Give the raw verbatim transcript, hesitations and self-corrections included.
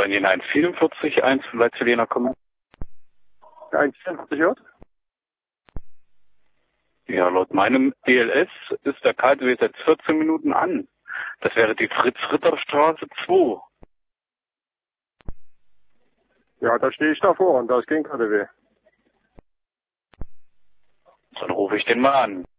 sollen die in ein vierundvierzig eins von Leitzerlehner kommen? eins vierundvierzig J? Ja, laut meinem D L S ist der K D W seit vierzehn Minuten an. Das wäre die Fritz-Ritter-Straße zwei. Ja, da stehe ich davor und da ist kein K D W. Dann rufe ich den mal an.